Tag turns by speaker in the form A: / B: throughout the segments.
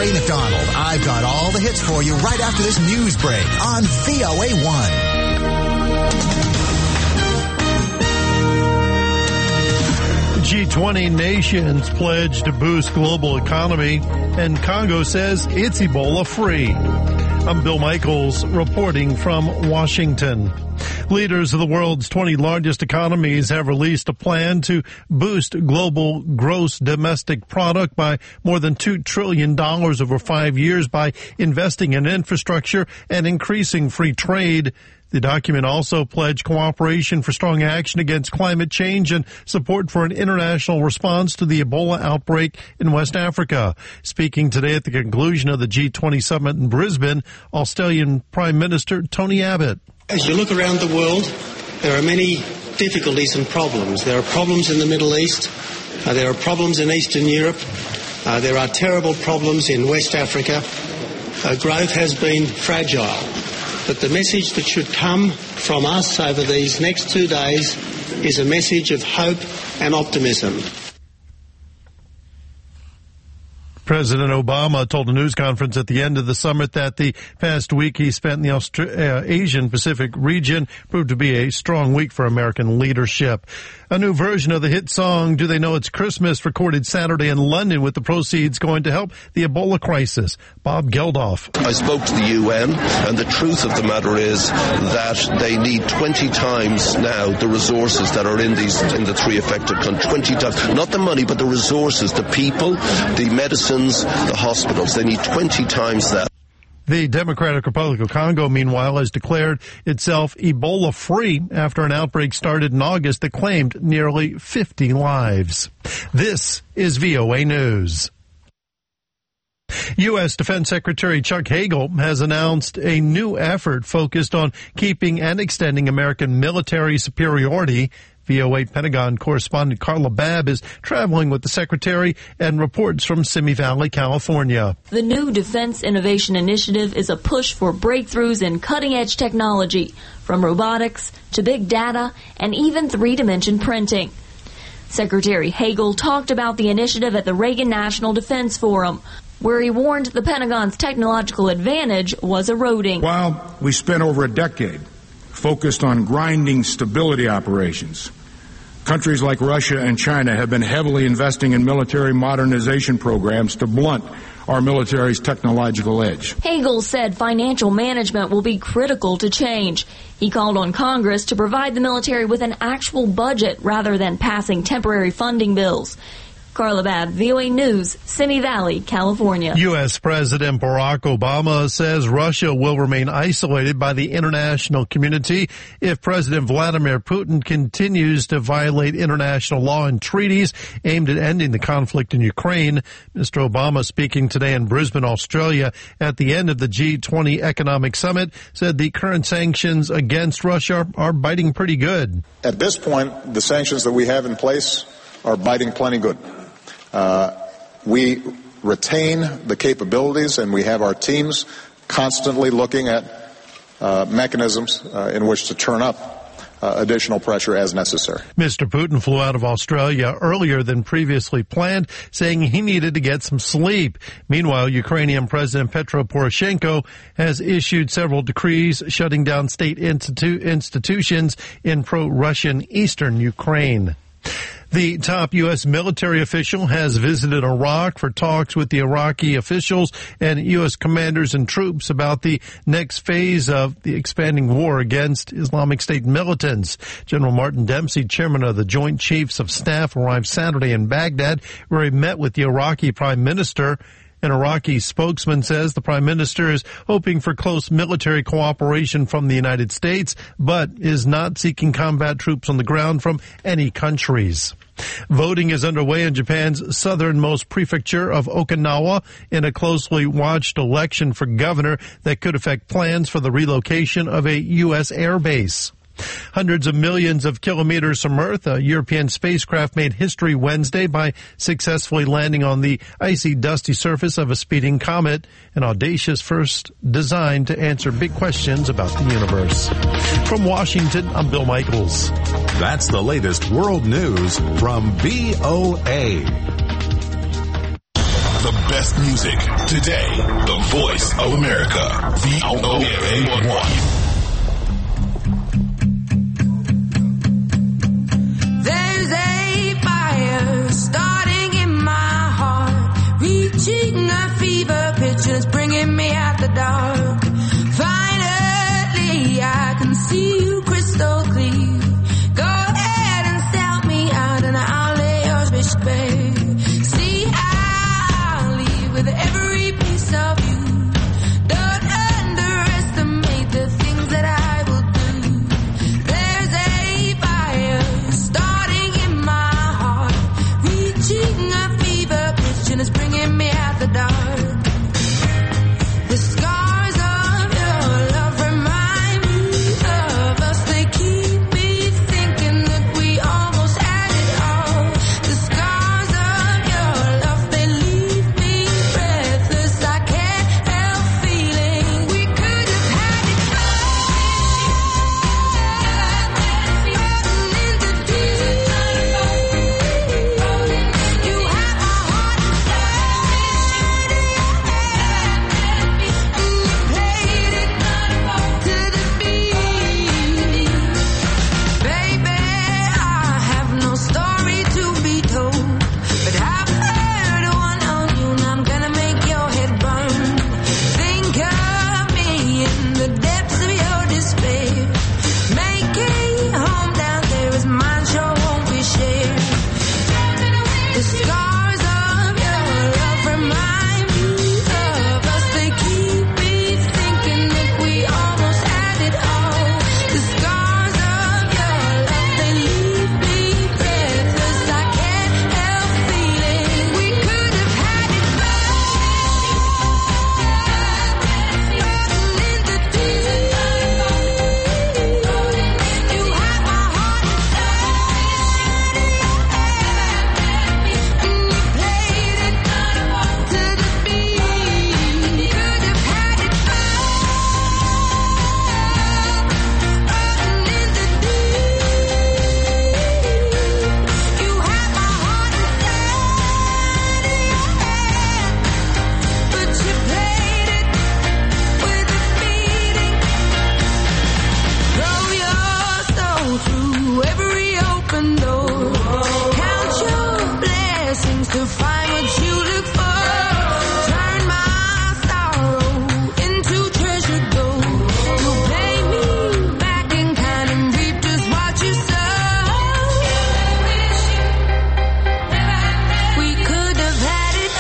A: Ray McDonald. I've got all the hits for you right after this news break on VOA1.
B: G20 nations pledge to boost global economy, and Congo says it's Ebola-free. I'm Bill Michaels reporting from Washington. Leaders of the world's 20 largest economies have released a plan to boost global gross domestic product by more than $2 trillion over 5 years by investing in infrastructure and increasing free trade. The document also pledged cooperation for strong action against climate change and support for an international response to the Ebola outbreak in West Africa. Speaking today at the conclusion of the G20 summit in Brisbane, Australian Prime Minister Tony Abbott.
C: As you look around the world, there are many difficulties and problems. There are problems in the Middle East. There are problems in Eastern Europe. There are terrible problems in West Africa. Growth has been fragile. But the message that should come from us over these next 2 days is a message of hope and optimism.
B: President Obama told a news conference at the end of the summit that the past week he spent in the Asian-Pacific region proved to be a strong week for American leadership. A new version of the hit song, Do They Know It's Christmas, recorded Saturday in London with the proceeds going to help the Ebola crisis. Bob Geldof.
D: I spoke to the UN, and the truth of the matter is that they need 20 times now the resources that are in the three affected countries. 20 times. Not the money, but the resources, the people, the medicines, the hospitals. They need 20 times that.
B: The Democratic Republic of Congo, meanwhile, has declared itself Ebola-free after an outbreak started in August that claimed nearly 50 lives. This is VOA News. U.S. Defense Secretary Chuck Hagel has announced a new effort focused on keeping and extending American military superiority. VOA Pentagon correspondent Carla Babb is traveling with the Secretary and reports from Simi Valley, California.
E: The new Defense Innovation Initiative is a push for breakthroughs in cutting-edge technology, from robotics to big data and even three-dimension printing. Secretary Hagel talked about the initiative at the Reagan National Defense Forum, where he warned the Pentagon's technological advantage was eroding.
F: While we spent over a decade focused on grinding stability operations, countries like Russia and China have been heavily investing in military modernization programs to blunt our military's technological edge.
E: Hagel said financial management will be critical to change. He called on Congress to provide the military with an actual budget rather than passing temporary funding bills. Carla Babb, VOA News, Simi Valley, California.
B: U.S. President Barack Obama says Russia will remain isolated by the international community if President Vladimir Putin continues to violate international law and treaties aimed at ending the conflict in Ukraine. Mr. Obama, speaking today in Brisbane, Australia, at the end of the G20 Economic Summit, said the current sanctions against Russia are biting pretty good.
G: At this point, the sanctions that we have in place are biting plenty good. We retain the capabilities, and we have our teams constantly looking at mechanisms in which to turn up additional pressure as necessary.
B: Mr. Putin flew out of Australia earlier than previously planned, saying he needed to get some sleep. Meanwhile, Ukrainian President Petro Poroshenko has issued several decrees shutting down state institutions in pro-Russian eastern Ukraine. The top U.S. military official has visited Iraq for talks with the Iraqi officials and U.S. commanders and troops about the next phase of the expanding war against Islamic State militants. General Martin Dempsey, chairman of the Joint Chiefs of Staff, arrived Saturday in Baghdad, where he met with the Iraqi prime minister. An Iraqi spokesman says the prime minister is hoping for close military cooperation from the United States, but is not seeking combat troops on the ground from any countries. Voting is underway in Japan's southernmost prefecture of Okinawa in a closely watched election for governor that could affect plans for the relocation of a U.S. air base. Hundreds of millions of kilometers from Earth, a European spacecraft made history Wednesday by successfully landing on the icy, dusty surface of a speeding comet, an audacious first designed to answer big questions about the universe. From Washington, I'm Bill Michaels.
H: That's the latest world news from VOA. The best music. Today, the voice of America. VOA1.
I: There's a fire starting in my heart, reaching a fever pitch, it's bringing me out the dark. Finally, I can see you crystal clear. Go ahead and sell me out and I'll lay your fish bare. See, I'll leave with every piece of you. Don't underestimate the things that I will do. There's a fire starting in my heart, reaching a fever pitch and it's bringing me out the dark. The scars of your love remind me of us. They keep me thinking that we almost had it all. The scars of your love, they leave me breathless. I can't help feeling we could have had it all. Rolling in the deep. You have my heart inside. And you played it to the beat. Baby, I have no story to be told, but I've heard one on you and I'm gonna make your head burn. Think of me in the depths of your despair. Make a home down there as mine sure won't be shared. The scars of your love remind me of us. They keep me thinking that we almost had it all. The scars of your love, they leave me breathless. I can't help feeling we could have had it all. Rolling in the deep. You have my heart inside. And you played it to the beat. Could have had it all. Rolling in the deep. You have my heart inside. But you played it with a beating. Throw your soul through every open door. Count your blessings to find what you look for. Turn my sorrow into treasure gold. You'll pay me back in kind and reap just what you sow. We could have had it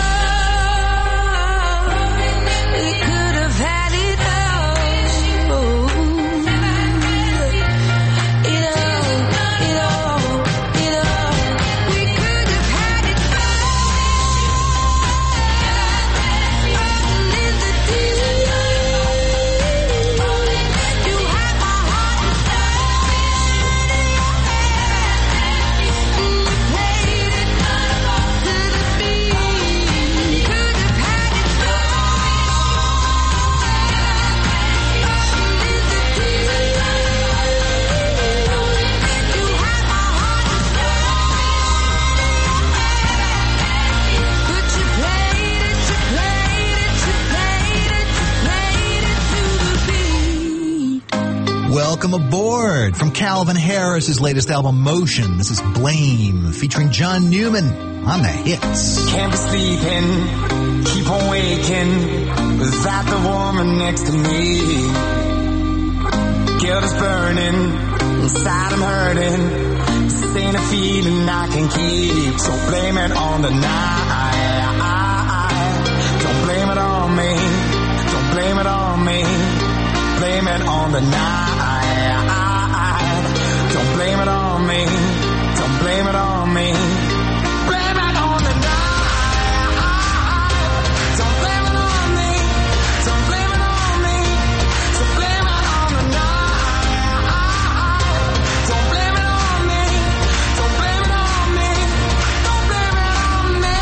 I: all. We could have had it all. It all. We could have had it all. Rolling in the deep. You have my heart inside. And you played it to the beat. Could have had it
A: Welcome aboard from Calvin Harris's latest album, Motion. This is Blame, featuring John Newman on the hits.
J: Can't be sleeping, keep on waking without the woman next to me. Guilt is burning, inside I'm hurting. This ain't a feeling I can keep, so blame it on the night. Don't blame it on me, don't blame it on me. Blame it on the night. Don't blame it on me, don't blame it on me. Blame it on the night. Don't blame it on me, don't blame it on me. So blame it on the night. Don't blame it on me, don't blame it on me. Don't blame it on me.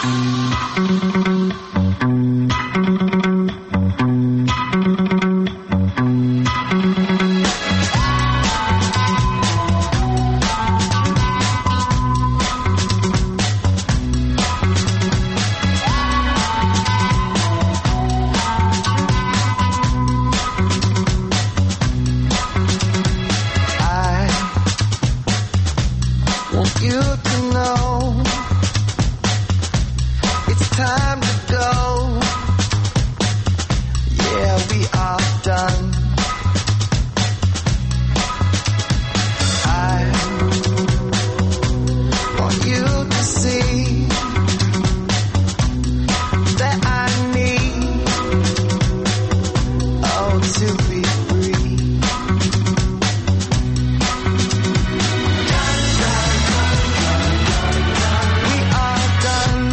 K: want you to know it's time to go. Yeah, we are done. I want you to see that I need to be free. We are done.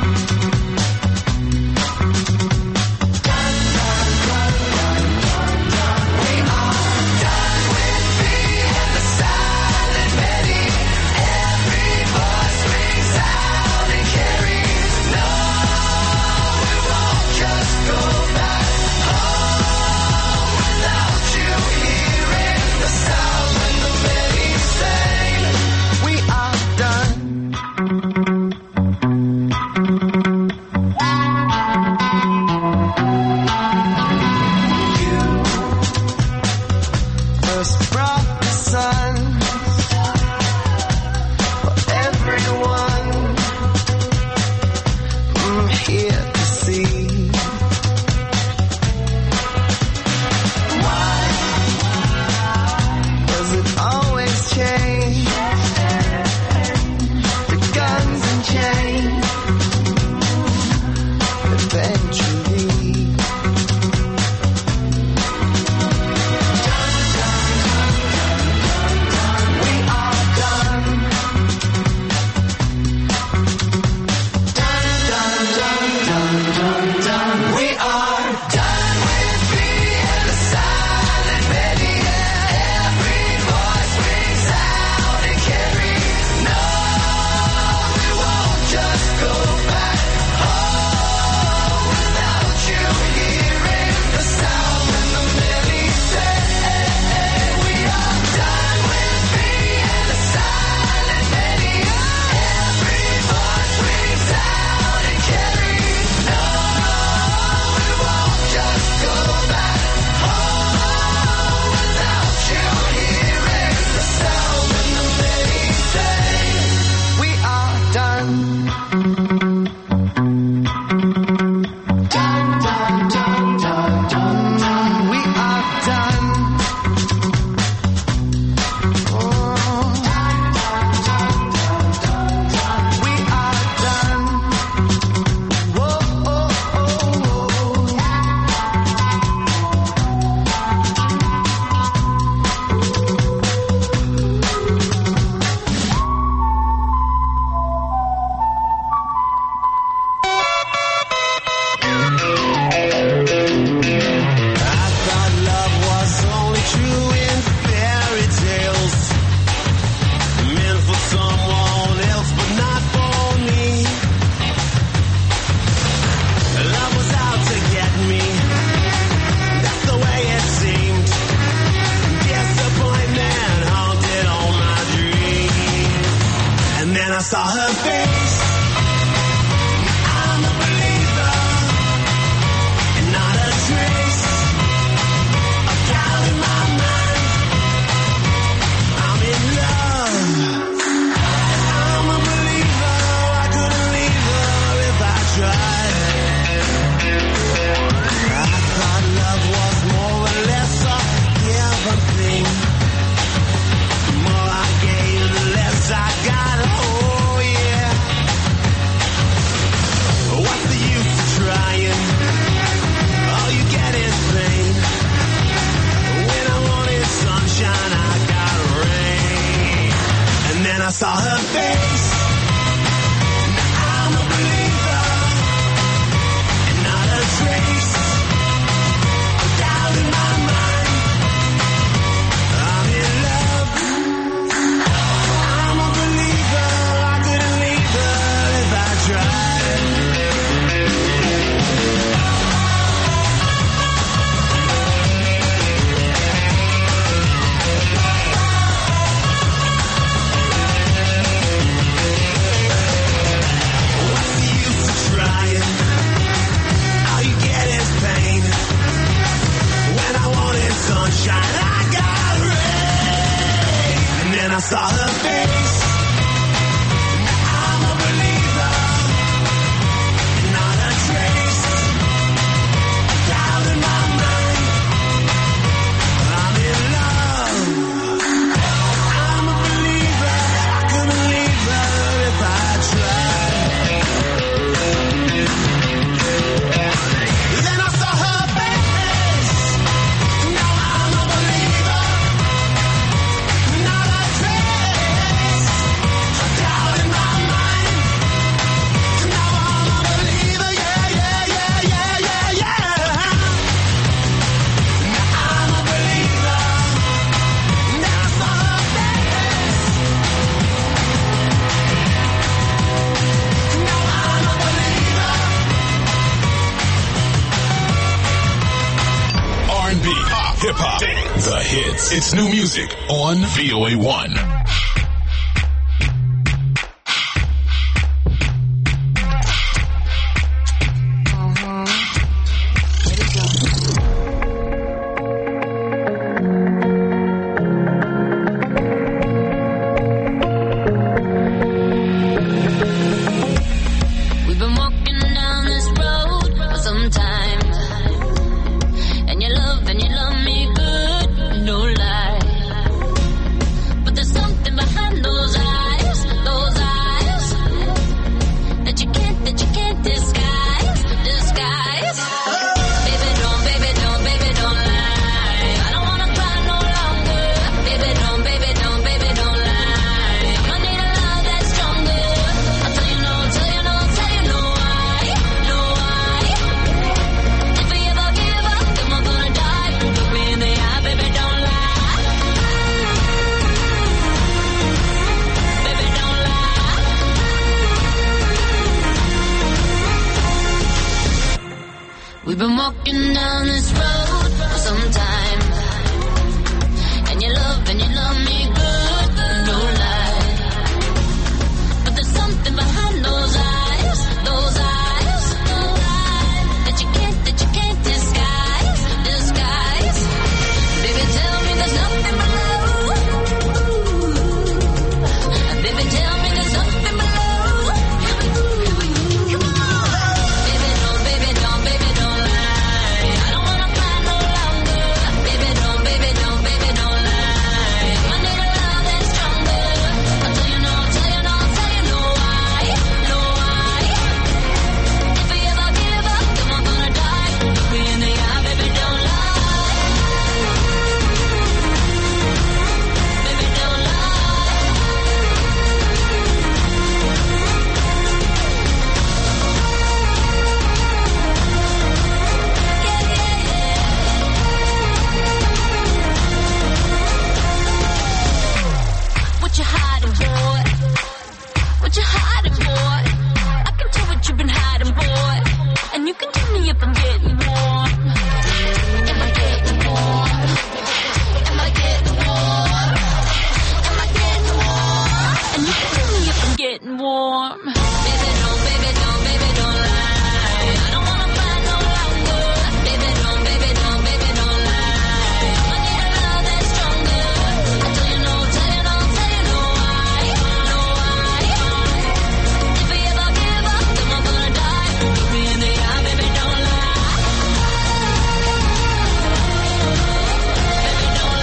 K: We are done with being the silent Betty. Every voice rings out and carries. No, we won't just go back home without you hearing the sound when the Betty sang. We are done. You first brought the sun for everyone here to see. Why does it always change? The guns and chains eventually. We are done. Done, done, done, done.
H: The hits. It's new music on VOA1.
L: We've been walking down this road for some time, and you love me good, no lie. But there's something behind those eyes that you can't disguise. Baby, don't lie. I don't wanna cry no longer. Baby, don't lie. I'ma need a love that's stronger. I'll tell you no why. If we ever give up, then we're gonna die. Look me in the eye, baby, don't lie. Baby, don't lie. We've been walking down this road for some time, and you love me good, no lie. But there's something behind those eyes that you can't disguise. Baby, tell me there's nothing below. Baby, tell me there's nothing below. Come on. Baby, don't lie. I don't wanna cry no longer. Baby, don't lie. I need a love that's stronger. I'll tell you no why. If we ever give up, then we're gonna die. Look me in the eye, baby, don't lie. Baby, don't lie. What you hiding, boy? What you hiding, boy? I can tell what you've been hiding, boy. And you can tell me if I'm getting warm. Am I getting warm? Am I getting warm? Am I getting warm? And you can tell me if I'm getting warm. Baby, don't lie. I don't wanna cry no longer. Baby, don't lie. I need a love that's stronger. I'll tell you no why. If we ever give up, then we're gonna die. Look me in the eye, baby, don't lie. Baby, don't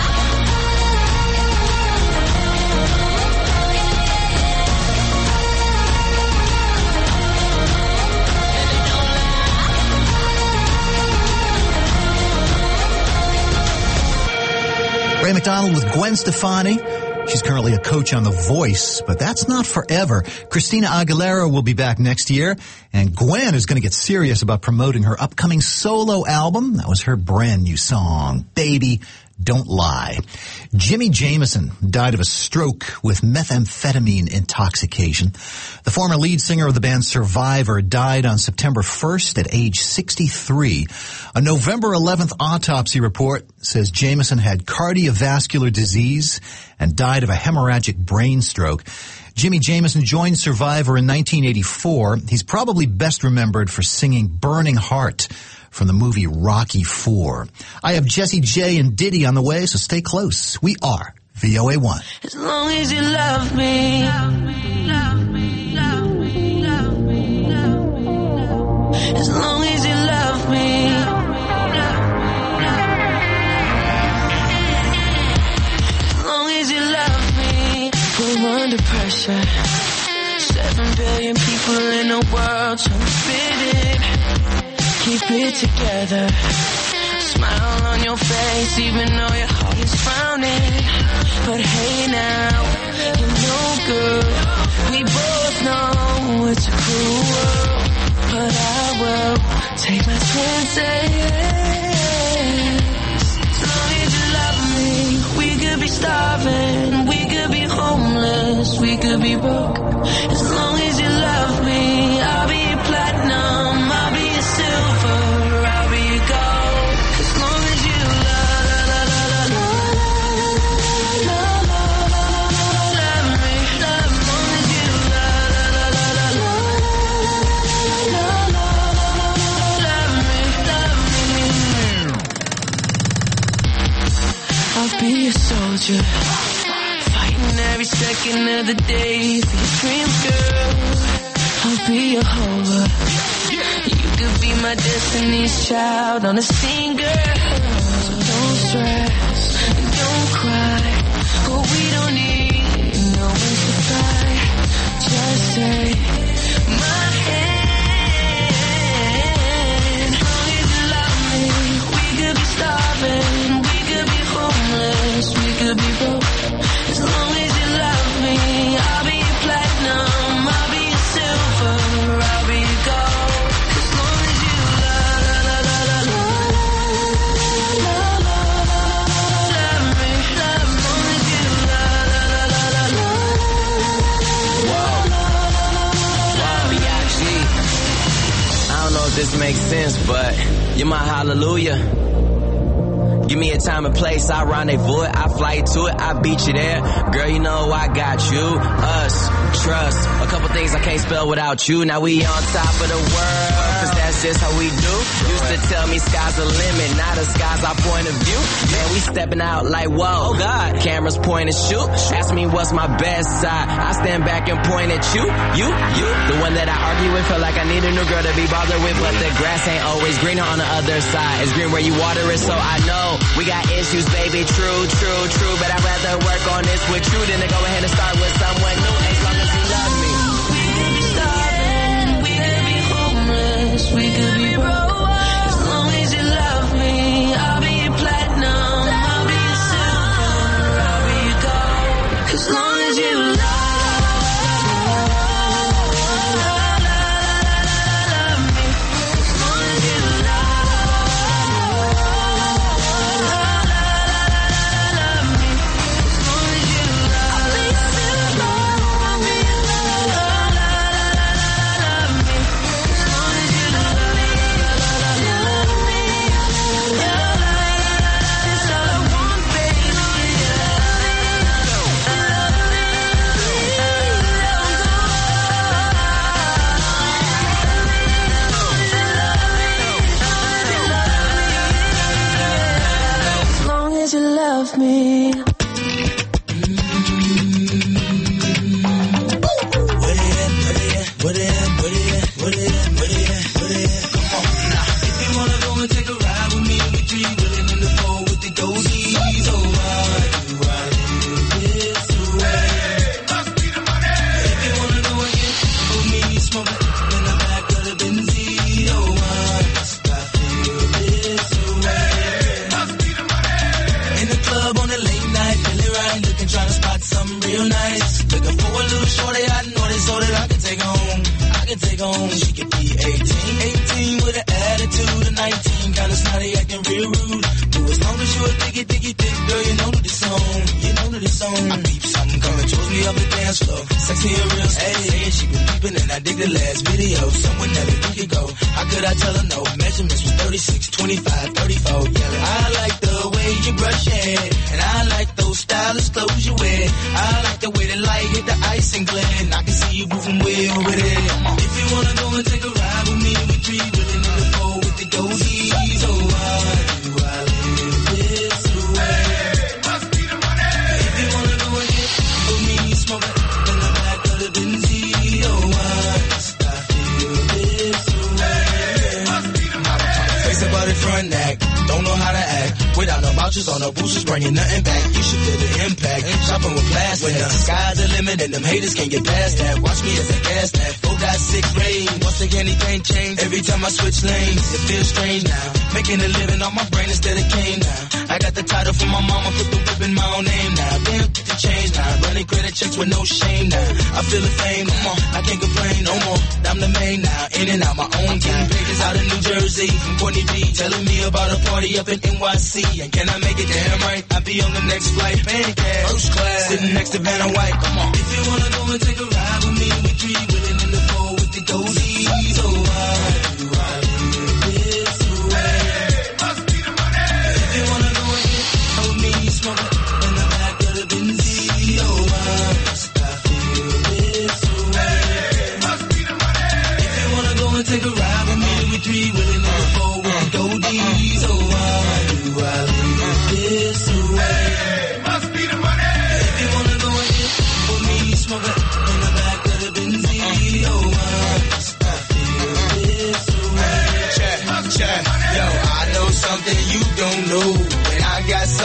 A: Ray McDonald with Gwen Stefani. She's currently a coach on The Voice, but that's not forever. Christina Aguilera will be back next year, and Gwen is going to get serious about promoting her upcoming solo album. That was her brand new song, Baby, Don't Lie. Jimmy Jamison died of a stroke with methamphetamine intoxication. The former lead singer of the band Survivor died on September 1st at age 63. A November 11th autopsy report says Jamison had cardiovascular disease and died of a hemorrhagic brain stroke. Jimmy Jamison joined Survivor in 1984. He's probably best remembered for singing Burning Heart from the movie Rocky IV. I have Jesse J and Diddy on the way, so stay close. We are VOA1.
K: As long as you love me. As long as you love me. As long as you love me. We're under pressure. 7 billion people in the world trying to fit in. Keep it together. Smile on your face even though your heart is frowning. But hey now, you're no good. We both know it's a cruel world, but I will take my chances. As long as you love me, we could be starving, we could be homeless, we could be broke. As long as you love me, I'll be your platinum, I'll be your silver, I'll be your gold. As long as you love soldier, fighting every second of the day for your dreams, girl. I'll be your hover. You could be my destiny's child on the scene, girl. So don't stress and don't cry. Oh, we don't need no one to cry. Just take my hand. As long as you love me, we could be starving, we could be homeless, we could be broke. As long as you love me, I'll be your platinum, I'll be your silver, I'll be your gold. As long as you love me, love me. As long as you I don't know if this makes sense, but you're my hallelujah. Give me a time and place, I rendezvous it, I fly to it, I beat you there. Girl, you know I got you, us, trust. A couple things I can't spell without you. Now we on top of the world, cause that's just how we do. Used to tell me sky's the limit, now the sky's our point of view. Man, we stepping out like whoa, oh God. Cameras point and shoot, ask me what's my best side. I stand back and point at you. The one that I argue with, feel like I need a new girl to be bothered with. But the grass ain't always greener on the other side. It's green where you water it, so I know we got issues, baby, true. But I'd rather work on this with you than to go ahead and start with someone new. As long as you love me. We could be starving, we could be homeless, we could be broke. As long as you love me, I'll be your platinum, I'll be your silver, I'll be your gold. As long as you love me. You love me. She could be 18 with an attitude of 19, kinda snotty, acting real rude. But as long as you a diggy thick girl, you know that it's on. I peep something coming towards me up the dance floor. Sexy and real, hey, she been peeping and I dig the last video. Someone never think it go. How could I tell her no? Measurements was 36, 25, 34, yelling. I like the way you brush your hair, and I like those stylish clothes you wear. I like the way the light hit the ice and glare, and I can see you moving way over there. If you wanna go and take a ride with me, we three willing in the four with the goldies. Oh, why do I live this way? Must be the money. If you wanna go and get with me, smoke it in the back of the Benz. Oh, why must I feel this way? Must be the money. Face about it front act, don't know how to act. Without no vouchers on no boosters, bringing nothing back. You should feel the impact. Shopping with plastic. When the sky's the limit and them haters can't get past that. Watch me as a gas that 4.6 rain. Once again, anything change. Every time I switch lanes, it feels strange now. Making a living on my brain instead of cane now. I got the title from my mama, put the whip in my own name now. Damn, the change now. Running credit checks with no shame now. I feel the fame, come on, I can't complain no more. I'm the main now, in and out my own time. Pages out of New Jersey from Courtney B, telling me about a party up in NYC. And can I make it damn right? I'll be on the next flight, paying cash, first class, sitting next to Vanna White. Come on. If you wanna go and take a ride with me, we three willing in the four with the goldies. Oh, why do I live this way? Must be the money. If you wanna go and get with me, smoke it in the back of the Benz. Oh, why must I feel this way? Must be the money. If you wanna go and take a ride with me, we three willing in the four with the goldies. Oh, why do I live this way? Must be the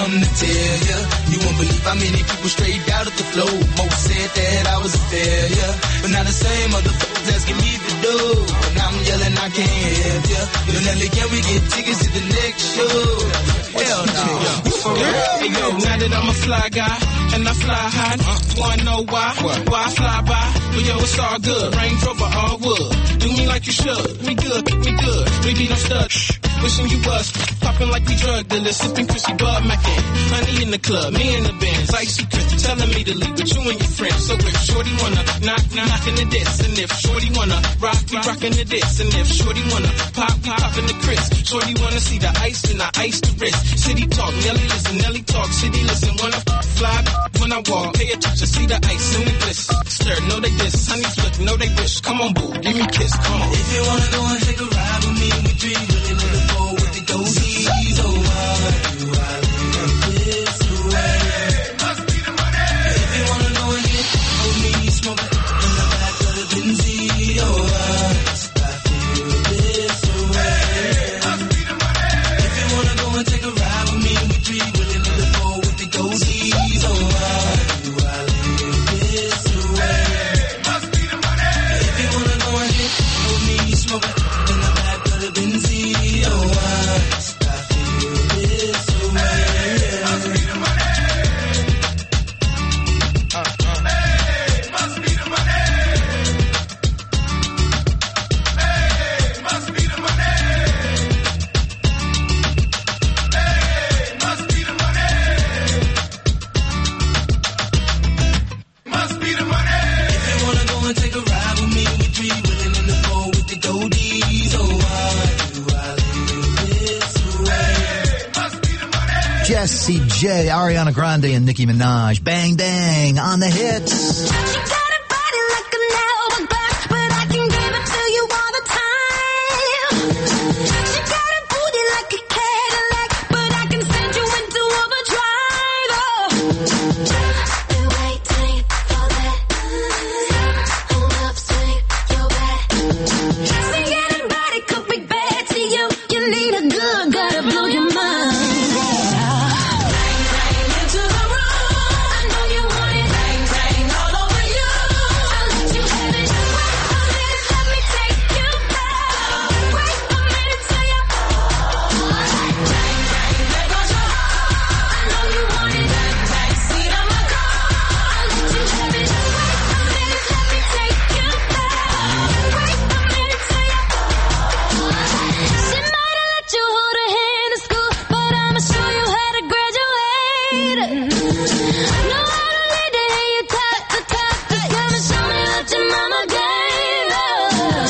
J: something to tell ya. You won't believe how many people straight out of the flow. Most said that I was a failure, but now the same motherfuckers asking me to do. And I'm yelling, I can't help ya. Yo, Nelly, can we get tickets to the next show? Hell no. You for real? Hey, yo, now that I'm a fly guy and I fly high, wanna know why? Why I fly by? But yo, it's all good. Range Rover, all wood. Do me like you should. Me good, me good. Baby, don't stud. Wishing you was popping like we drug dealers, sipping Chrissy Bud Mackin. Honey in the club, me in the Benz, icy Chris telling me to leave with you and your friends. So if Shorty wanna knock in the diss, and if Shorty wanna rock, we rockin' the diss, and if Shorty wanna pop, we poppin' the Chris. Shorty wanna see the ice, and I ice the wrist. City talk, Nelly listen, Nelly talk, city listen. Wanna fly when I walk, pay attention, see the ice in the bliss. Stir, know they diss, honeys look, know they wish. Come on, boo, give me a kiss, come on. If you wanna go and take a ride with me, we three really in the bowl with the dozies over. Do I live this way? Must be the money. If you wanna go and get with me, smoke in the back of the Benzie over. I feel this way. Must be the money. If you wanna go and take a ride with me, we three really in the bowl with the dozies over. Do I live this way? Must be the money. If you wanna go and get with me, smoke in the back of the Benzie over. I feel this way. Must be the money. Hey, must be the money. Hey, must be the money. Hey, must be the money. Must be the money. If you wanna go and take a ride with me, we three willing in the bowl with the goldies over. Do I live this way? Must be the money.
A: Jessie J, Ariana Grande, and Nicki Minaj. Bang, bang on the hits.
I: She got a body like an hourglass, but I can give it to you all the time. She got a booty like a Cadillac, but I can send you into overdrive. Oh. Been waiting for that. Hold up, swing your back. See, anybody could be bad to you. You need a good, gotta blow your mind. Into the room, I know you want it. Bang, bang, all over you. I'll let you have it. Wait a minute, let me take you back. Wait a minute till you. Bang, bang, there goes your heart. I know you want it. Bang, bang, seat on my car. I'll let you have it. Wait a minute, let me take you back. Wait a minute till you. She might have let you hold her hand in school, but I'ma show you how to graduate. Know how to lead it, and you top to top. Just come and show me what your mama gave us.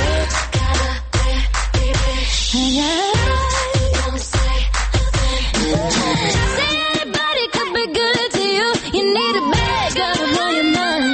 I: Don't say a thing. Say anybody could be good to you. You need a bag, gotta blow your mind.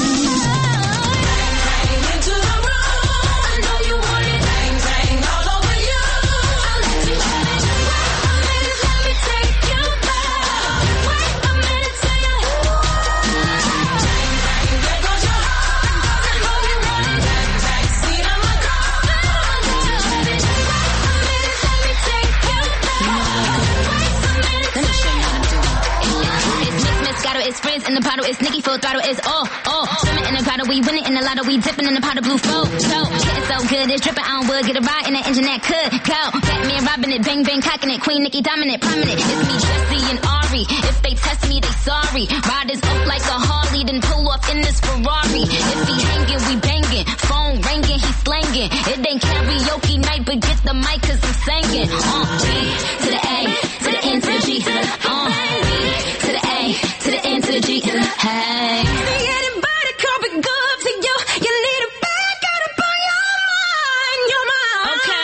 I: Bang, into the room. I know you want it. Bang, bang, all over you. I'll let you have it. Wait a minute, let me take you back. Wait a minute till you. Bang, bang, there goes your heart. I know you want it. Bang, bang, seat on my car. I'll let you have it. Wait a minute, let me take you back. Wait a minute till you.
M: It's Miss Moscato, it's Frizz in the bottle, it's Nicki full throttle, it's swimming in the grotto, we winning in the lotto, we dipping in the pot of blue flow. So, getting so good, it's dripping on wood, get a ride in that engine that could go. Batman robbing it, bang bang cocking it, Queen Nicki dominant, prominent. It's me, Jessie and Ari. If they test me, they sorry. Riders up like a Harley, then pull off in this Ferrari. If he hanging, we banging. Phone ringing, he slanging. It ain't karaoke night, but get the mic 'cause I'm singing. B to the A, to the N to the G. B to the A, to the N to the G. Hey.
I: See, anybody could be good to you. You need a bag, gotta blow your mind, your mind.
M: Okay.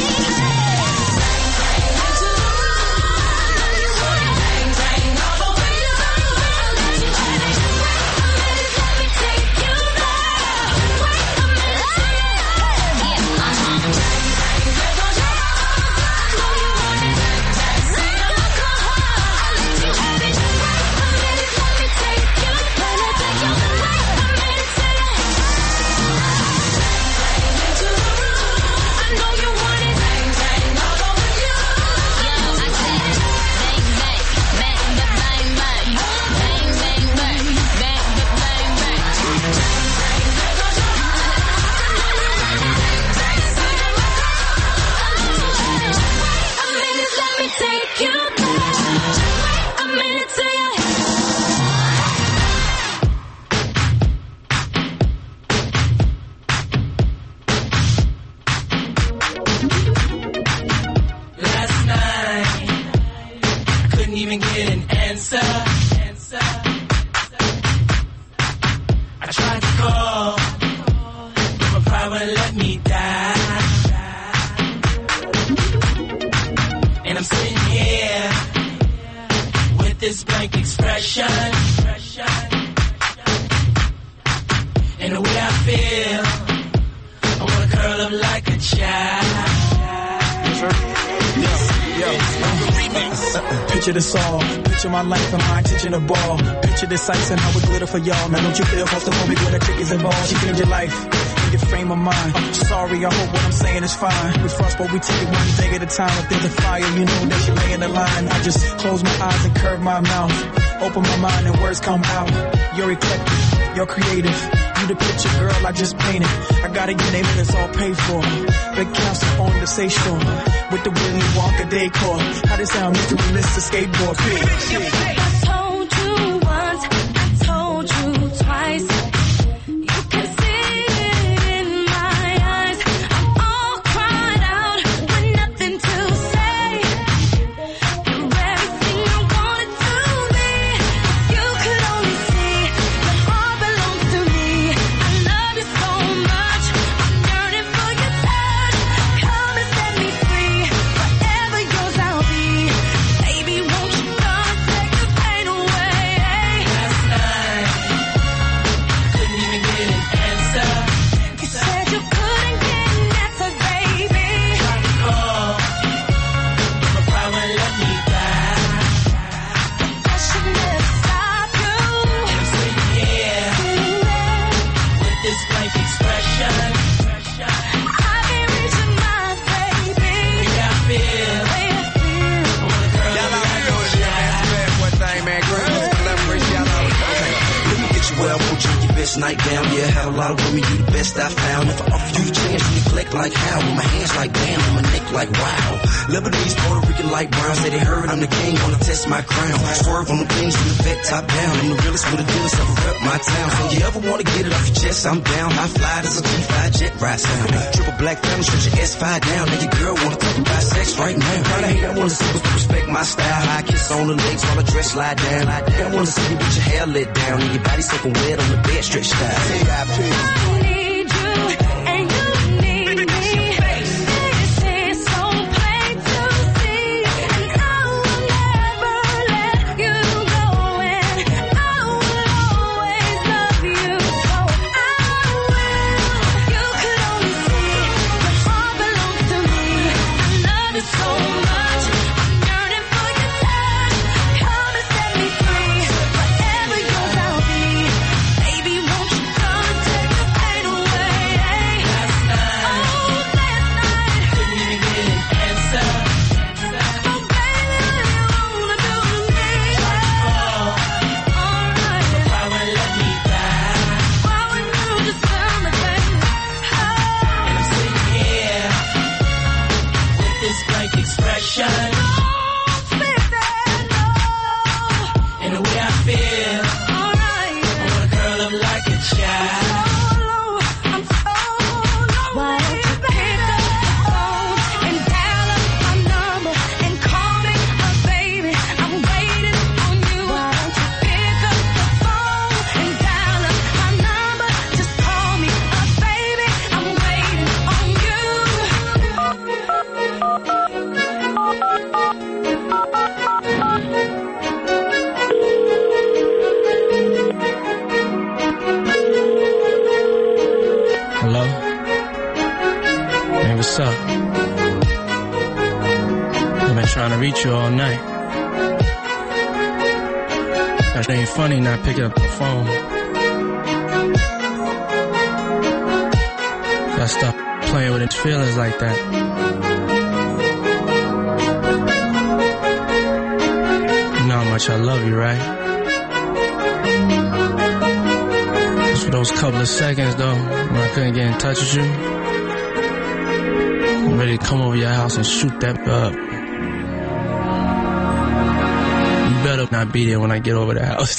I: Into the room, I know you want it. Bang, bang, all over you. I'll let you have it. Wait a minute, let me take you back. Wait a minute till you.
M: Yeah,
I: Bang, bang, there goes your heart. I know you want it. Bang, bang, seat on my car. I'll let you have it. Wait a minute, let me take you back.
K: this blank expression. And the way I feel, I wanna curl up like a child.
N: Picture this all, picture my life and mine teaching the ball. Picture this ice and how it glitter for y'all. Now don't you feel claustrophobic when a chick is involved? She change your life, in your frame of mind. Sorry, I hope what I'm saying is fine. With Frostbolt, we take it one day at a time. If there's a fire, you know that she lay in the line. I just close my eyes and curve my mouth. Open my mind and words come out. You're eclectic, you're creative. You the picture, girl, I just painted. I gotta get name and it's all paid for. Big council on the seashore. With the Willy Wonka decor. How this sound, Mr. Mr. Skateboard Pig.
I: I told you once, I told you twice. You can see it in my eyes. I'm all cried out with nothing to say. You're everything I wanted to be. You could only see your heart belongs to me. I love you so much. I'm yearning for your touch. Come and set me free. Forever yours I'll be. Baby, won't you come take the pain away?
K: Last night, couldn't even get an answer.
I: You said you couldn't get an answer, baby.
K: Tried to call, but pride wouldn't let me back.
I: That should never stop you.
K: And I'm sitting here with this blank expression.
I: I can't reach your mind, baby.
K: The way I feel, I wanna curl up like a child.
J: One thing, man, girl, let's collaborate, y'all know. Okay, let me get you where I want you, your best night down. Yeah, had a lot of women, you the best I found. If I offer you a chance, you neglect like how? With my hands like damn, with my neck like wow. Lebanese, Puerto Rican, like brown, say they heard I'm the king, wanna test my crown. Swerve on the things in the vet top down. I'm the realest with a dealest, ever rep my town. So you ever wanna get it off your chest, I'm down. High fly, there's a G5 jet ride sound. Triple black family, stretch your S5 down. Now your girl wanna talk about sex right now. Kinda hate, I wanna see what's to respect my style. High kiss on the legs while I dress slide down. I wanna see you with your hair let down and your body soaking wet on the bed stretched out.
I: I need you and you need me. This is so plain to see, and I will never let you go. And I will always love you, so I will. You could only see your heart belongs to me. I love you so much. I'm yearning for your touch. Come and set me free. Forever yours I'll be. Baby, won't you come and take the pain away?
K: Last night, couldn't even get an answer.
I: Oh, baby, what you wanna do to me?
K: Tried to call,
I: Alright,
K: but pride wouldn't let me back.
I: why would you just tell me, baby?
K: And I'm sitting here with this blank expression. And the way I feel,
I: Alright,
K: I wanna curl up like a child.
I: I'm so low. Why don't you pick up the phone and dial up my number and call me a baby? I'm waiting on you. Why don't you pick up the phone and dial up my number? Just call me a baby. I'm waiting on
N: Hello? Hey, what's up? I've been trying to reach you all night. That ain't funny not picking up the phone. Gotta stop playing with its feelings like that. You know how much I love you, right? Just for those couple of seconds, though, when I couldn't get in touch with you, I'm ready to come over your house and shoot that up. You better not be there when I get over the house.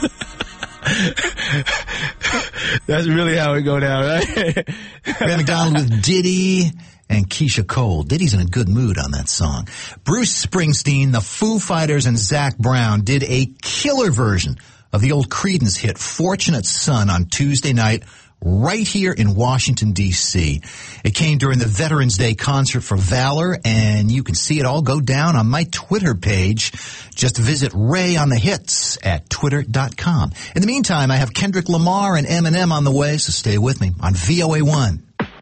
N: That's really how it go down, right?
A: Ray McDonald with Diddy and Keisha Cole. Diddy's in a good mood on that song. Bruce Springsteen, the Foo Fighters, and Zac Brown did a killer version of the old Creedence hit Fortunate Son on Tuesday night right here in Washington, D.C. It came during the Veterans Day Concert for Valor, and you can see it all go down on my Twitter page. Just visit Ray on the Hits at twitter.com. In the meantime, I have Kendrick Lamar and Eminem on the way, so stay with me on VOA1.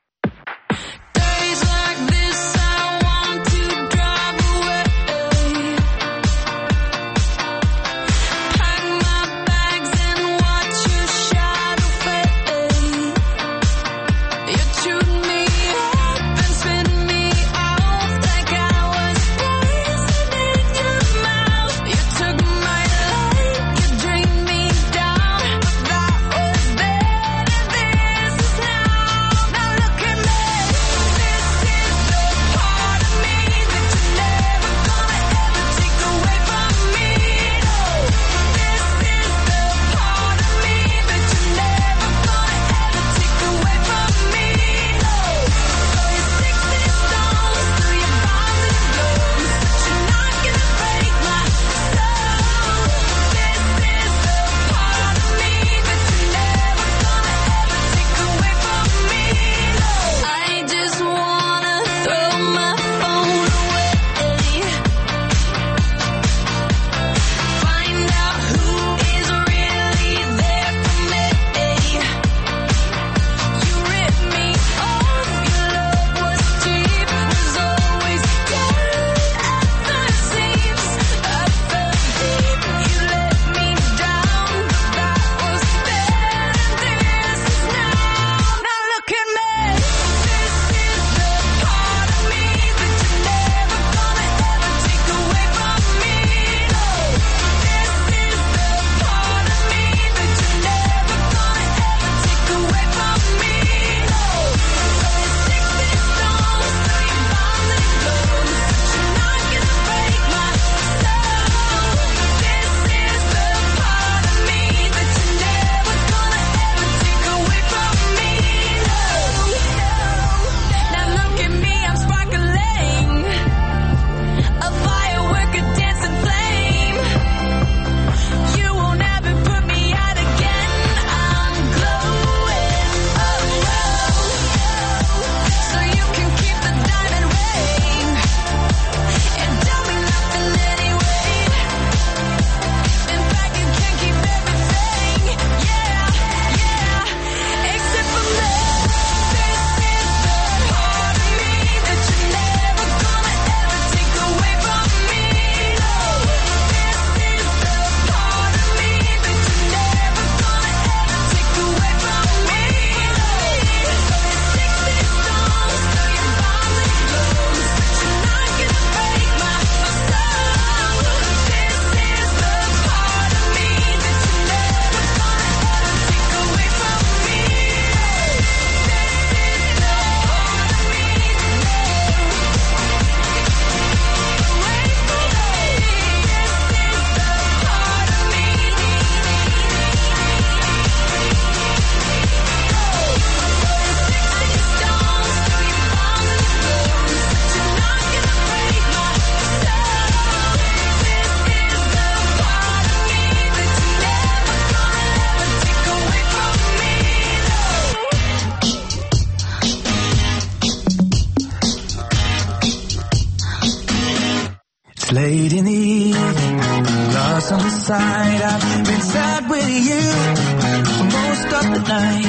J: Late in the evening, lost on the side. I've been sad with you for most of the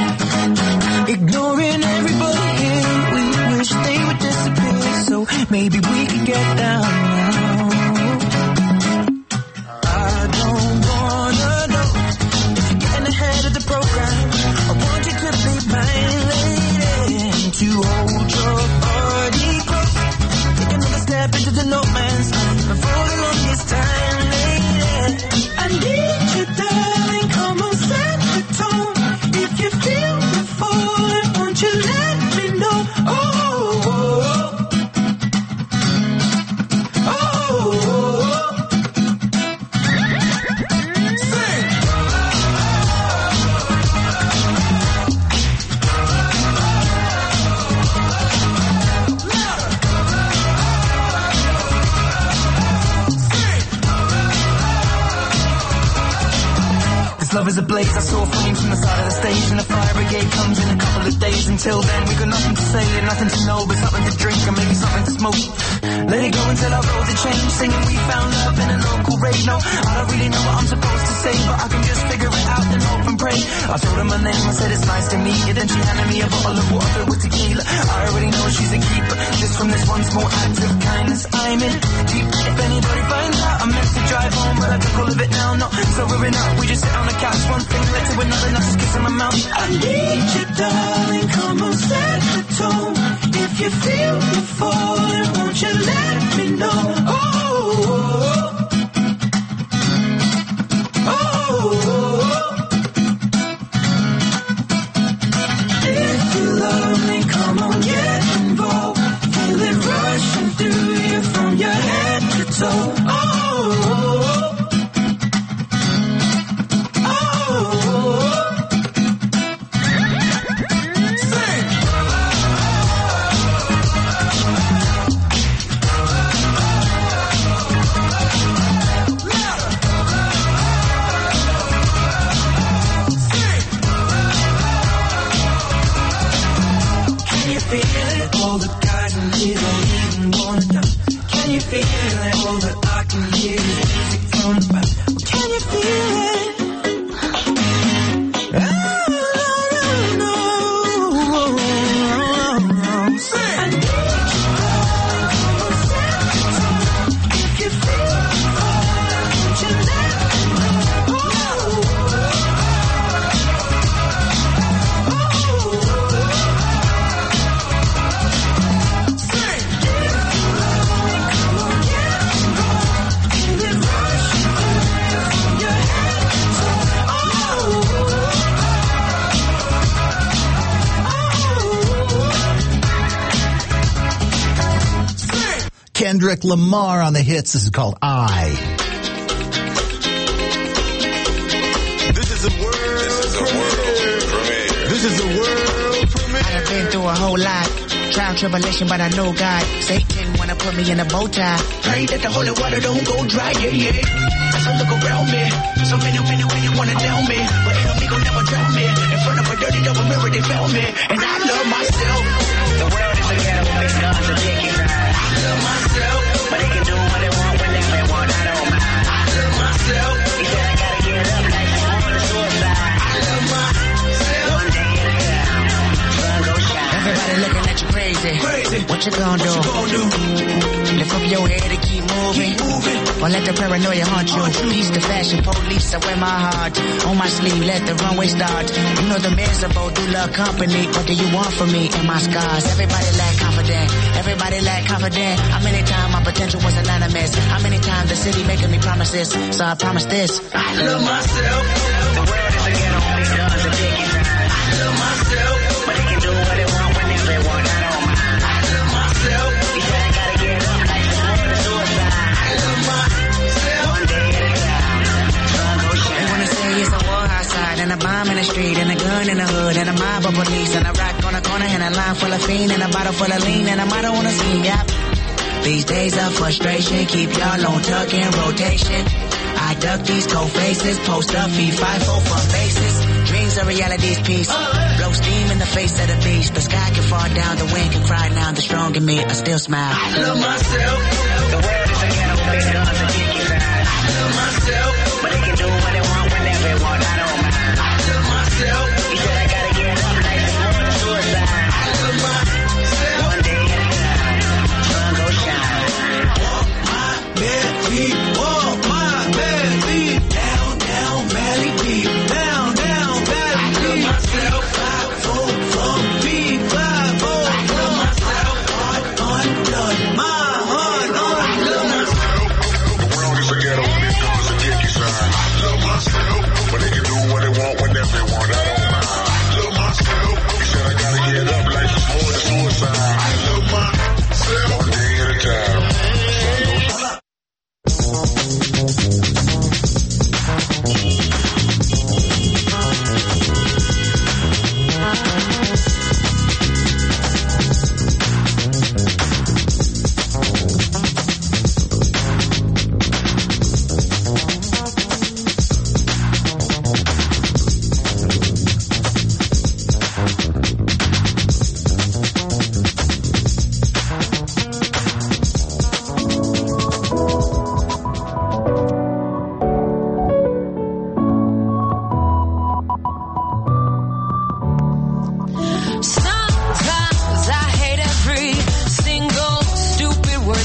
J: night, ignoring everybody here. We wish they would disappear, so maybe we could get down now. I don't wanna know if you're getting ahead of the program. I want you to be my lady and to hold your body close. Take another step into the no man's land. I'm falling on this time, lady. I need you, darling. Come on, set the tone. If you feel the falling, won't you let me know? Oh, oh, oh.
N: This love is a blaze. I saw flames from the side of the stage, and the fire brigade comes in a couple of days. Until then, we got nothing to say and nothing to know, but something to drink and maybe something to smoke. Let it go until our roads are changed. Singing we found love in a local rave. No, I don't really know what I'm supposed to say, but I can just figure it out and hope and pray. I told her my name, I said it's nice to meet you. Then she handed me a bottle of water filled with tequila. I already know she's a keeper. Just from this one small act of kindness, I'm in deep. If anybody finds out, I meant to drive home, but I took all of it now. No, so we're enough. We just sit on the couch, one thing led to another, not just kissing my mouth. I need you, darling. Come on, set the tone. If you feel you're falling, won't you let me know? If you love me, come on, get involved. Feel it rushing through you from your head to toe. All the guys in here don't even wanna know. Can you feel it? All that I can hear is music from the back. Can you feel it? I don't know. Sing. I need you. If you feel it, won't you let me know?
A: Kendrick Lamar on the hits. This is called I.
O: This is a world premiere. This is a world premiere.
P: I've been through a whole lot. Trial, tribulation, but I know God. Satan wanna put me in a bow tie. Pray that the holy water don't go dry, yeah. As I look around me, so many women wanna down me, but ain't no me gon' never drown me. In front of a dirty double mirror, they found me, and I love myself. The world is a ghetto with big guns and dick inside. I love myself, but they can do what they want whenever they want. I don't mind. I love myself. He said I gotta get up like he's on the suicide. I love myself. One day in the town, sun go shine. Everybody looking at you crazy. What you gonna do? Lift up your head and keep moving. Or let the paranoia haunt you. Peace the fashion police, I wear my heart on my sleeve, let the runway start. You know the miserable do love company. What do you want from me and my scars? Everybody lack confident. Everybody lack confident. How many times my potential was anonymous? How many times the city making me promises? So I promise this. I love myself. The world is a ghetto, big guns and dick inside. I love myself. But they can do what they want whenever they want. I don't mind. I love myself. He said I gotta get up like he's on the suicide. I love myself. One day at a time, sun go shine. They wanna say it's a war outside and a bomb in the street and a gun in the hood and a mob of police and a rock on the corner and a line full of fiend and a bottle full of lean and a motto on the scene, yep. These days of frustration keep y'all on tuck in rotation. I duck these cold faces, post up, feed 5-4 for faces. Dreams are reality's piece. Blow steam in the face of the beast. The sky can fall down, the wind can cry now. The strong in me, I still smile. I love myself. The world is a ghetto, big guns and dick inside. I love myself. But they can do what they want whenever they want. I don't mind. I love myself. He said I gotta get up like he's on the suicide. I love myself. One day at a time, sun go shine. Walk my bare feet, walk my bare feet. Down, down, Valley Beat. Down, down, Valley Beat. I love myself. 5-4 from me, 5-4 from myself. Heart undone, my heart undone. I love myself.
O: The world is a ghetto, big guns and dick inside. I love myself. But they can do what they want whenever they want. I don't mind.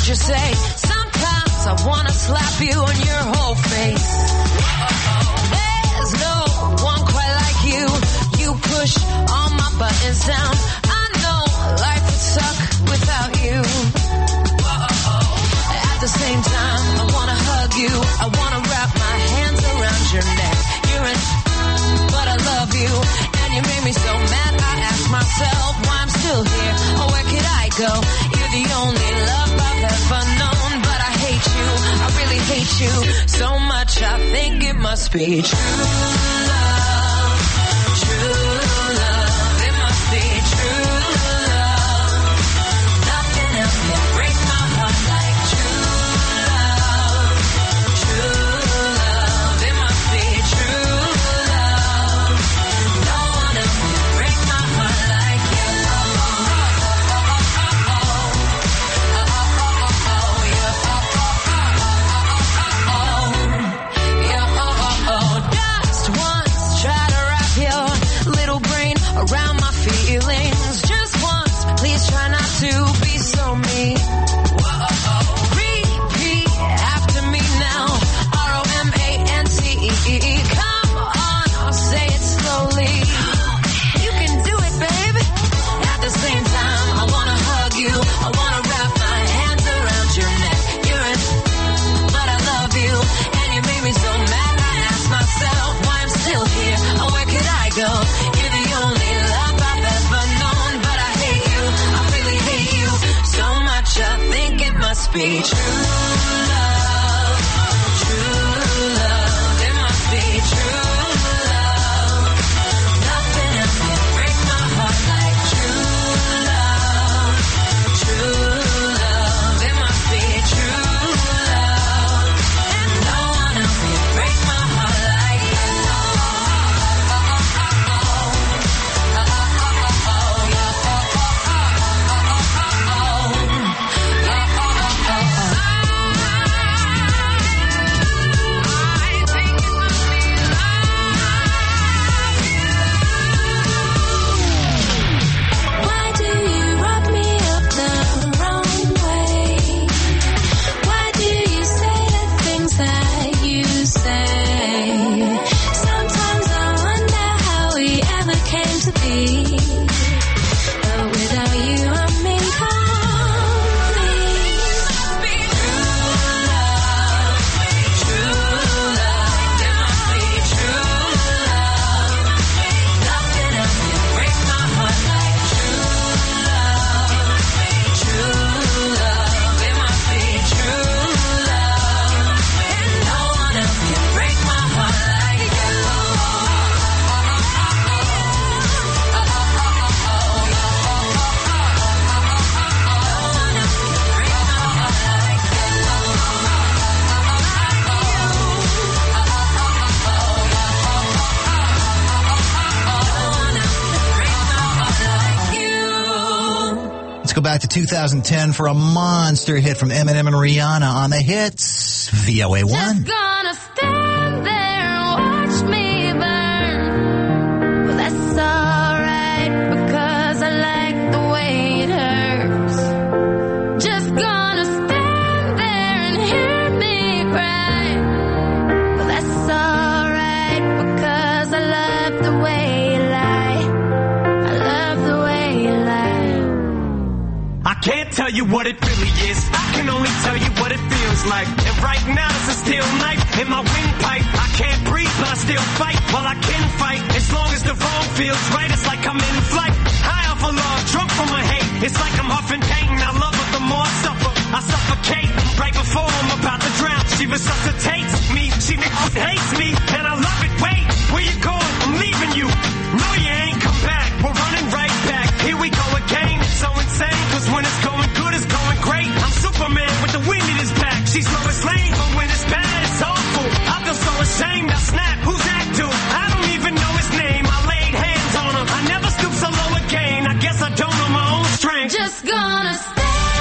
K: you say? Sometimes I wanna slap you on your whole face. There's no one quite like you. You push all my buttons down. I know life would suck without you. At the same time, I wanna hug you. I wanna wrap my hands around your neck. You're in, but I love you. And you made me so mad, I ask myself why I'm still here. Or where could I go? You're the only love I've ever known. But I hate you, I really hate you so much I think it must be true love. True love, it must be true love. Nothing else can break my heart like true love. True love, it must be true love. No one else can break my heart like you. Just once, try to wrap your little brain around my feelings. Just once, please try not to be so mean. Repeat after me now. ROMANCE. Come on, I'll say it slowly. You can do it, baby. At the same time, I wanna hug you. I wanna wrap my hands around your neck. You're in, but I love you. And you made me so mad, I ask myself why I'm still here. Or where could I go? You're the only love I've ever known. But I hate you, I really hate you so much I think it must be true love. True love, it must be true love. Nothing else can break my heart like true love. True love, it must be true love. And no one else can break my heart like you.
I: Why do you rub me up the wrong way? Why do you say the things that you say? Sometimes I wonder how we ever came to be. But without you, I'm incomplete.
K: True love, it must be true love. Nothing else can break my heart like true love. True love, it must be true love. And no one else can break my heart like you.
A: Let's go back to 2010 for a monster hit from Eminem and Rihanna on the hits. VOA1.
I: Just gonna stand there and watch me burn. Well, that's alright because I like the way it hurts. Just gonna stand there and hear me cry. Well, that's alright because I love the way you lie. I love the way you lie.
J: I can't tell you what it really is. I can only tell you what it feels like. And right now it's a steel knife in my windpipe. I can't breathe, but I still fight. Well, I can fight as long as the wrong feels right. It's like I'm in flight, high off of love, drunk from my hate. It's like I'm huffing pain. I love her the more I suffer. I suffocate right before I'm about to drown. She resuscitates me. She hates me, and I love it. Wait, where you going? I'm leaving you. No, you ain't come back. We're running right back. Here we go again. It's so insane, 'cause when it's going good, it's going great. I'm Superman with the wind in his back. She's Lois Lane, but when it's bad, it's awful. I feel so ashamed. I snap. Who's that dude? I don't even know his name. I laid hands on him. I never stoop so low again. I guess I don't know my own strength.
I: Just gonna stand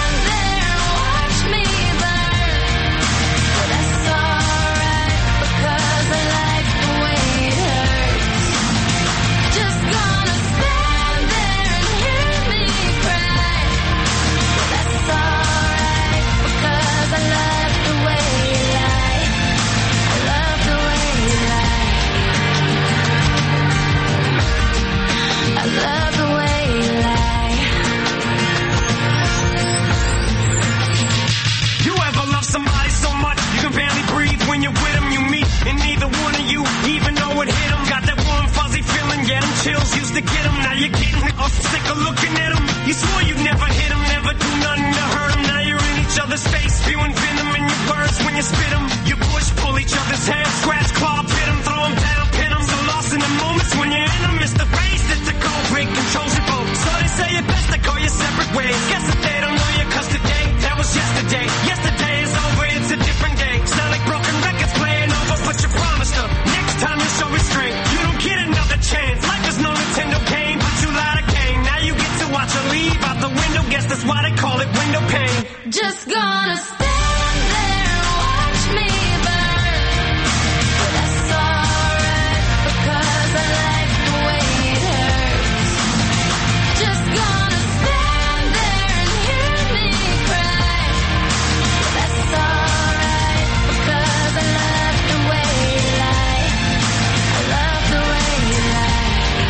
L: Just gonna stand there and watch me burn. But that's alright, because I like the way it hurts. Just gonna stand there and hear me cry. But that's alright, because I love the way you lie. I love the way you lie.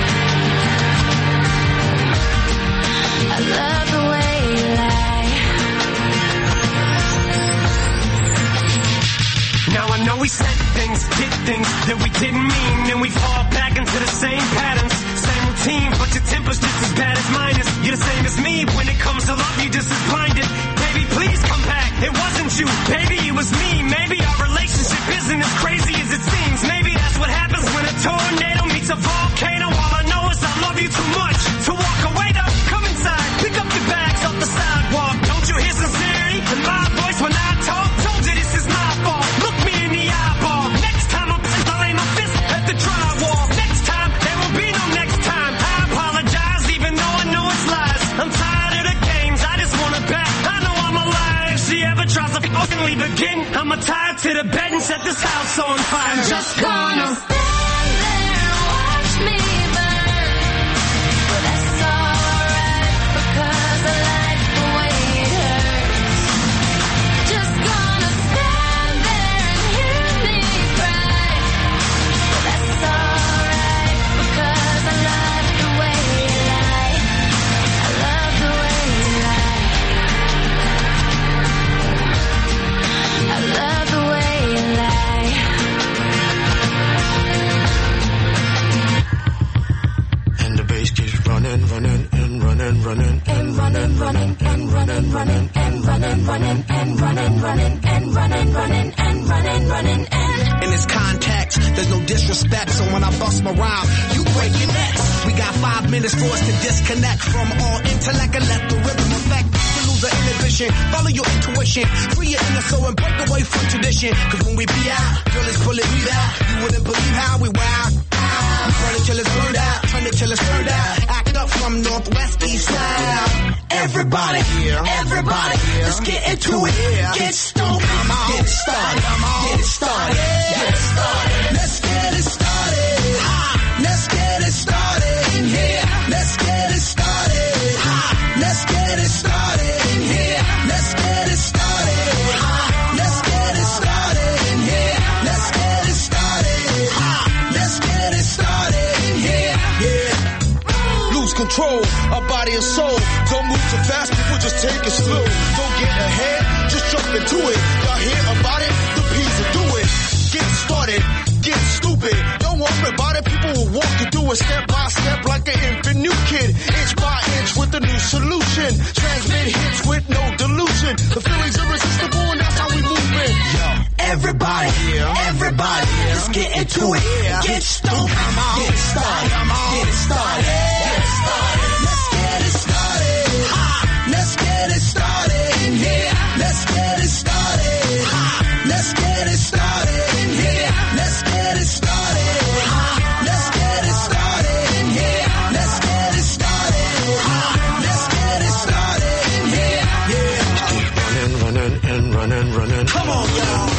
L: I love the way you lie.
J: Now I know we said things, did things that we didn't mean, and we fall back into the same patterns, same routine, but your temper's just as bad as mine is. You're the same as me, when it comes to love, you just as blinded. Baby, please come back, it wasn't you, baby, it was me. Maybe our relationship isn't as crazy as it seems. Maybe that's what happens when a tornado meets a volcano. All I know is I love you too much to walk away though. Come inside, pick up your bags off the sidewalk. Don't you hear sincerity in my voice when I talk? Told you this is my fault. Look me in the eyeball. Next time I'll lay my fist at the drywall. Next time, there will be no next time. I apologize even though I know it's lies. I'm tired of the games, I just want it back. I know I'm alive. If she ever tries to fucking leave again, I'ma tie her to the bed and set this house on fire.
L: I'm just gonna stand there and watch me burn. But that's alright, because I like the way it hurts. Just gonna stand there and hear me cry. But that's alright, because I love the way you lie. I love the way you lie. I love the way you lie.
P: And the bass keeps running, running, and running, running, and running, running, and running, running, and running, running, and running, running, and running, running, and running, running, and
Q: In this context, there's no disrespect, so when I bust my rhyme, you break your necks. We got 5 minutes for us to disconnect from all intellect and let the rhythm affect. To lose the inhibition, follow your intuition, free your inner soul and break away from tradition. Cause when we be out, girl, it's bullet we out. You wouldn't believe how we wild. We burn it till it's burned out, turn it till it's turned out. Act up from northwest, east side. Everybody here, everybody here. Let's get into it. Get stoked, get it started, get it started, get it started. Let's get it started. Let's get it started in here. Let's get it started. Let's get it started in here. Let's get it started. Let's get it started in here. Let's get it started. Let's get it started in here. Yeah.
O: Lose control of body and soul. Don't move too fast, people just take it slow. Don't get ahead, just jump into it. Y'all hear about it? The P's will do it. Get started, get stupid. Don't worry about it, people will walk you through it step by step like an infant new kid. Inch by inch with a new solution. Transmit hits with no delusion. The feeling's irresistible and that's how we move it. Yo,
Q: Everybody here, everybody here. Let's get into it. Get stoked, get it started, get it started, get it started. Let's get it started. Let's get it started in here. Let's get it started. Let's get it started in here. Let's get it started. Let's get it started in here. Let's get it started. Let's get it started in here. Yeah.
P: running, running, and running, running.
Q: Come on, y'all.